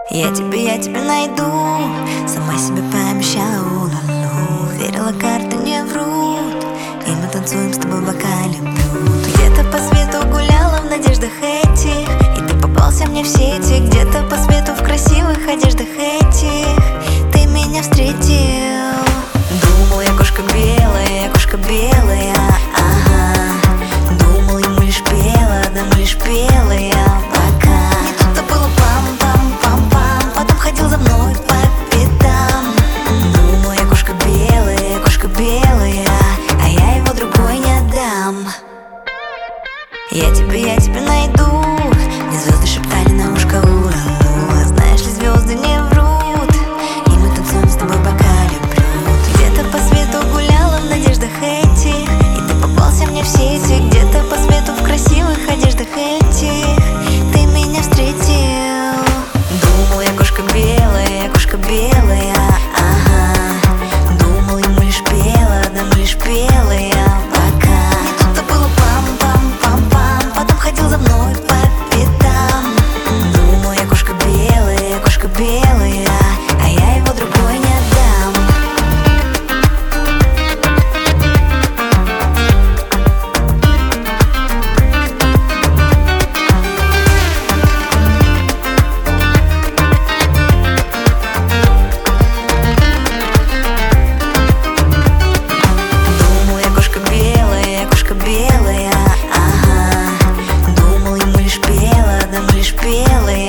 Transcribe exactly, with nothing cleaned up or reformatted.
Я тебе, я тебе найду, сама себе пообещала улыбну. Верила, карты не врут, и мы танцуем с тобой в бокале блюд. Где-то по свету гуляла в надеждах этих, и ты попался мне в сети. Где-то по свету в красивых одеждах этих ты меня встретил. Думал, я кошка белая, я кошка белая, ага. Думал, ему лишь пела, да мы лишь пела я пока. Не тут-то было пам-пам-пам-пам, потом ходил за мной по пятам. Думал, я кошка белая, я кошка белая, а я его другой не отдам. Я тебе, я тебе найду, мне звезды шептали на ушко урану. Знаешь ли, звезды не врут, и мы танцуем с тобой в бокале блюд. Где-то по свету гуляла в надеждах этих, и ты попался мне в сети. Где-то по свету в красивых одеждах этих ты меня встретил. Думал, я кошка белая, я кошка белая, ага. Думал, ему лишь пела, да мы лишь пела я пока. Не тут-то было пам-пам-пам-пам, потом ходил за мной по пятам. Думал, я кошка белая, я кошка белая, а я его другой не отдам. Думал, я кошка белая, я кошка белая, ага. Думал, ему лишь пела, да мы лишь пела я